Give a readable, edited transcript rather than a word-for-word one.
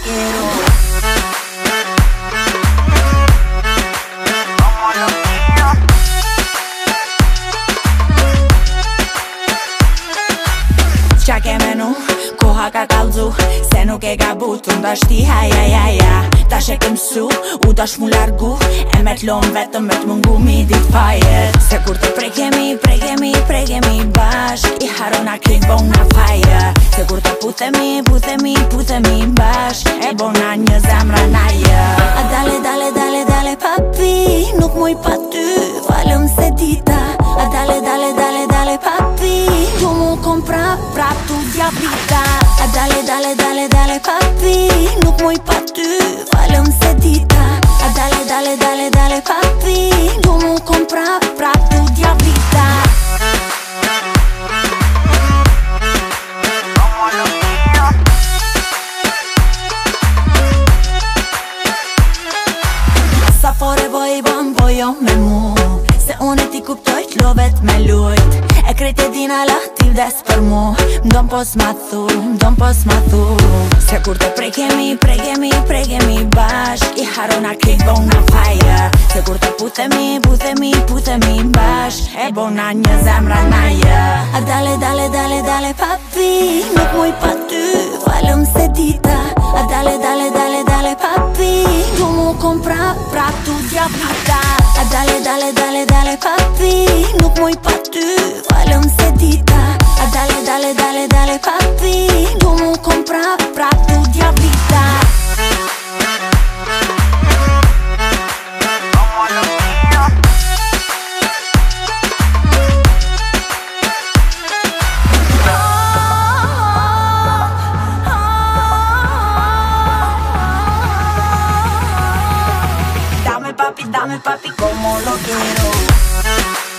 quiero. Qa ke menu, koha ka kalzu, se nuk e ka butu ndashti haja. Ta she kem su, u dash mu largu, e me t'lon vetëm me t'mungu mi dit fajet. Se kur të prekemi bashk, I harona klik bona faje. Se kur të puthemi bashk, e bona një zemra naje. A dale papi, nuk muj pa ty, falem se dita. A dale papi, du mu kom prap tu djavita. A dale papi, nuk muj pa ty, falem se dita. A dale papi, du mu kom prap tu djavita. Sa fore i ban bojo me mu, se unë ti kuptoj t'lovet me lujt. E krejt e dina lahti vdes për mu, mdon pos ma thu. Se kur të prekemi bashk, I harona klik bona faje. Se kur të puthemi bashk, e bona një zemra naje. A dale papi, nuk muj pa ty, falem se dita. A dale papi, du mu kom prap tu djavita. A dale papi, nuk muj pa ty, falem se dita. A dale papi, du mu kom prap tu djavita. Dame papi, como lo quiero.